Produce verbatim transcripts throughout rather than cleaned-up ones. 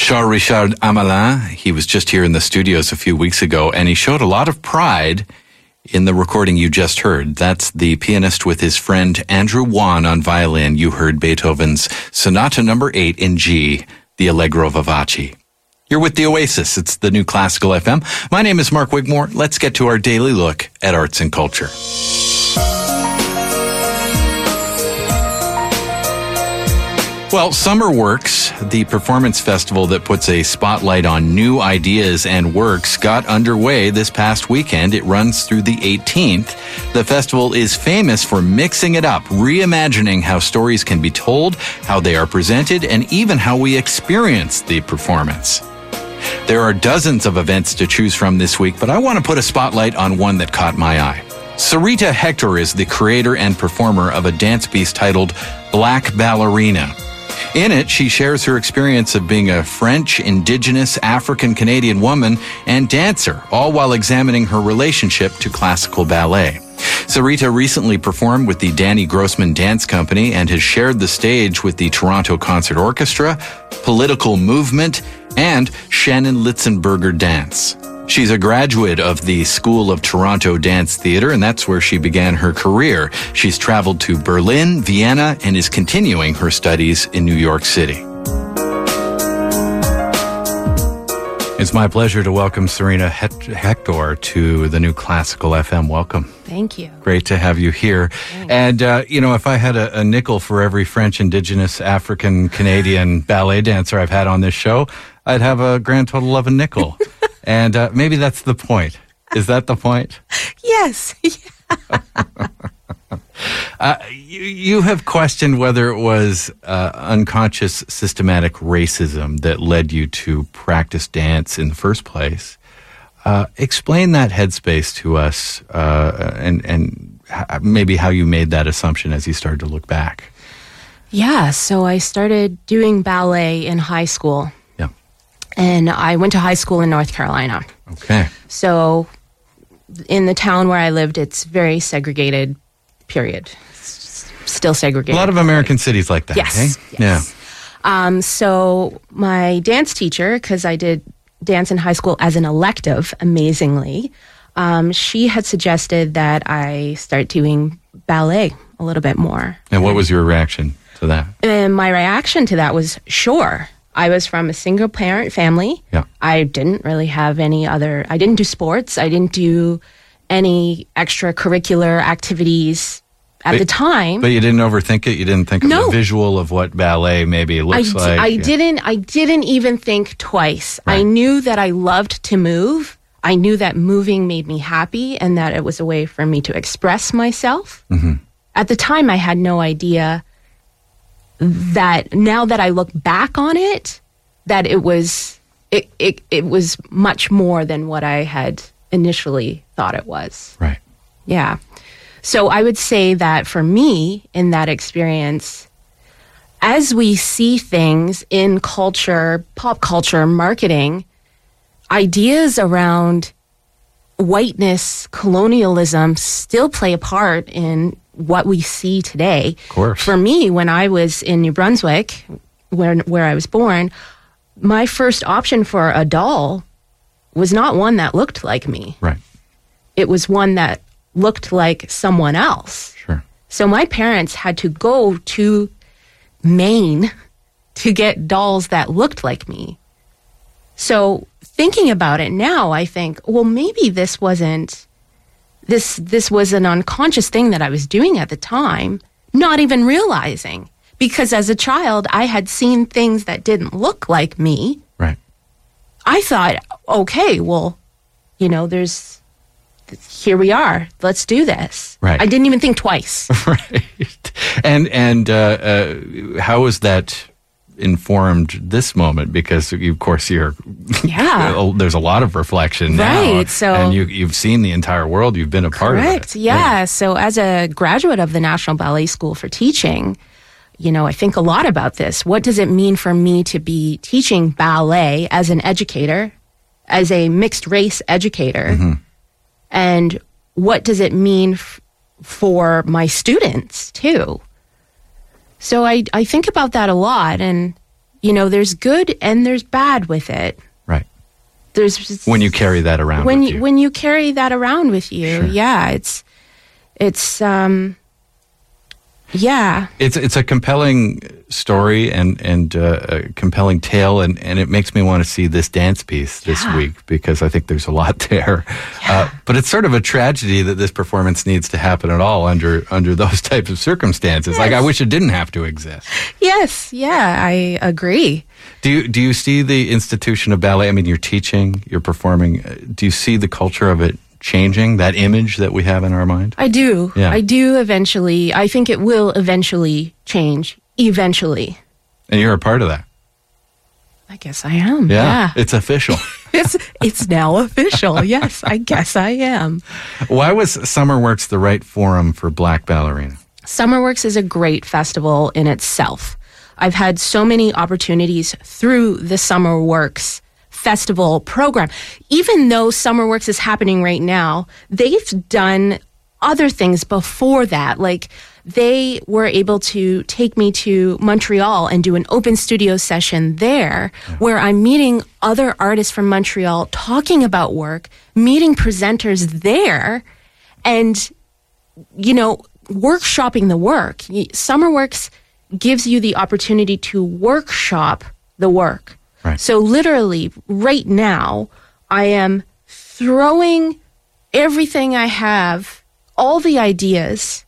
Charles-Richard Amelin, he was just here in the studios a few weeks ago, and he showed a lot of pride in the recording you just heard. That's the pianist with his friend Andrew Wan on violin. You heard Beethoven's Sonata Number eight in G, the Allegro Vivace. You're with The Oasis. It's the New Classical F M. My name is Mark Wigmore. Let's get to our daily look at arts and culture. Well, SummerWorks, the performance festival that puts a spotlight on new ideas and works, got underway this past weekend. It runs through the eighteenth. The festival is famous for mixing it up, reimagining how stories can be told, how they are presented, and even how we experience the performance. There are dozens of events to choose from this week, but I want to put a spotlight on one that caught my eye. Sarita Hector is the creator and performer of a dance piece titled Black Ballerina. In it, she shares her experience of being a French, indigenous, African-Canadian woman and dancer, all while examining her relationship to classical ballet. Sarita recently performed with the Danny Grossman Dance Company and has shared the stage with the Toronto Concert Orchestra, Political Movement, and Shannon Litzenberger Dance. She's a graduate of the School of Toronto Dance Theatre, and that's where she began her career. She's traveled to Berlin, Vienna, and is continuing her studies in New York City. It's my pleasure to welcome Sarita Hector to the New Classical F M. Welcome. Thank you. Great to have you here. Thanks. And, uh, you know, if I had a, a nickel for every French, Indigenous, African, Canadian ballet dancer I've had on this show, I'd have a grand total of a nickel. And uh, maybe that's the point. Is that the point? Yes. uh, you, you have questioned whether it was uh, unconscious systematic racism that led you to practice dance in the first place. Uh, explain that headspace to us uh, and, and maybe how you made that assumption as you started to look back. Yeah, so I started doing ballet in high school. Yeah. And I went to high school in North Carolina. Okay. So in the town where I lived, it's very segregated, period. S- Still segregated. A lot of American cities like that, Yes. eh? yes. Yeah. Um, so my dance teacher, because I did dance in high school as an elective, amazingly, um, she had suggested that I start doing ballet a little bit more. And what was your reaction to that? And my reaction to that was, sure. I was from a single parent family. Yeah. I didn't really have any other, I didn't do sports. I didn't do any extracurricular activities at But- the time. But you didn't overthink it? You didn't think of No. the visual of what ballet maybe I, looks d- like? I Yeah. didn't, I didn't even think twice. I Right. knew that I loved to move. I knew that moving made me happy and that it was a way for me to express myself. Mm-hmm. At the time, I had no idea that now that I look back on it, that it was it, it it was much more than what I had initially thought it was. Right. Yeah. So I would say that for me, in that experience, as we see things in culture, pop culture, marketing, ideas around whiteness, colonialism still play a part in what we see today. Of course. For me, when I was in New Brunswick, where where I was born, my first option for a doll was not one that looked like me. Right. It was one that looked like someone else. Sure. So my parents had to go to Maine to get dolls that looked like me. So thinking about it now, I think, well, maybe this wasn't, this this was an unconscious thing that I was doing at the time, not even realizing. Because as a child, I had seen things that didn't look like me. Right. I thought, okay, well, you know, there's, here we are. Let's do this. Right. I didn't even think twice. Right. And and uh, uh, how was that informed this moment? Because of course you're Yeah. there's a lot of reflection now, Right, so- and you you've seen the entire world. You've been a part Correct. of it. Yeah. So as a graduate of the National Ballet School for Teaching, you know, I think a lot about this. What does it mean for me to be teaching ballet as an educator, as a mixed race educator? Mm-hmm. And what does it mean f- for my students too? So I, I think about that a lot. And you know, there's good and there's bad with it. Right. There's when you carry that around when with you, you. when you carry that around with you, Sure. yeah, it's it's um yeah. It's it's a compelling story and and uh, a compelling tale, and, and it makes me want to see this dance piece this Yeah. week because I think there's a lot there. Uh, but it's sort of a tragedy that this performance needs to happen at all under under those types of circumstances. Like, I Yes. wish it didn't have to exist. Yes, yeah, I agree. Do you do you see the institution of ballet? I mean, you're teaching, you're performing. uh, Do you see the culture of it changing? That image that we have in our mind. I do. Yeah. I do eventually. I think it will eventually change. Eventually. And you're a part of that. I guess I am. Yeah, Yeah. it's official. It's it's now official. Yes, I guess I am. Why was SummerWorks the right forum for Black Ballerina? SummerWorks is a great festival in itself. I've had so many opportunities through the SummerWorks festival program. Even though SummerWorks is happening right now, they've done other things before that. Like, they were able to take me to Montreal and do an open studio session there where I'm meeting other artists from Montreal, talking about work, meeting presenters there, and, you know, workshopping the work. Y- SummerWorks gives you the opportunity to workshop the work. Right. So literally, right now, I am throwing everything I have, all the ideas,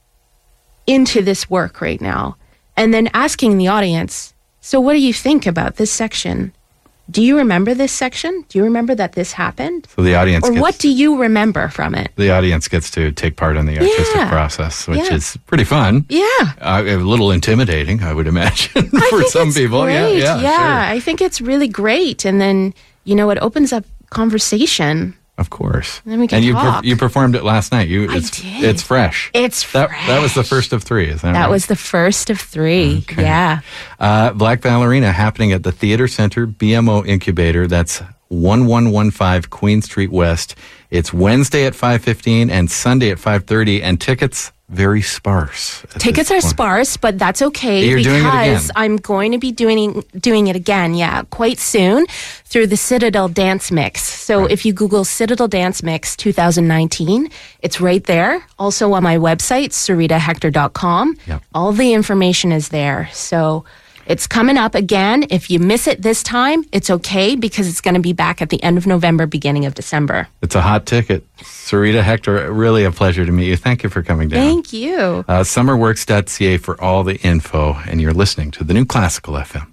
into this work right now, and then asking the audience, so what do you think about this section? Do you remember this section? Do you remember that this happened? So the audience Or gets, what do you remember from it? the audience gets to take part in the artistic Yeah. process, which Yeah. is pretty fun. Yeah. Uh, a little intimidating, I would imagine, I for think some it's people. Great. Yeah, yeah, sure. I think it's really great. And then, you know, it opens up conversation. Of course. Then we can and you talk. you performed it last night. You I it's did. it's fresh. It's that fresh. that was the first of three, is that, That right? was the first of three. Okay. Yeah. Uh, Black Ballerina happening at the Theater Center B M O Incubator. That's one one one five Queen Street West. It's Wednesday at five fifteen and Sunday at five thirty, and tickets very sparse. at Tickets this are point. sparse, but that's okay You're because doing it again. I'm going to be doing doing it again, yeah, quite soon through the Citadel Dance Mix. So Right. if you Google Citadel Dance Mix twenty nineteen, it's right there. Also on my website, sarita hector dot com. Yep. All the information is there. So it's coming up again. If you miss it this time, it's okay because it's going to be back at the end of November, beginning of December. It's a hot ticket. Sarita Hector, really a pleasure to meet you. Thank you for coming down. Thank you. Uh, summerworks dot c a for all the info, and you're listening to the New Classical F M.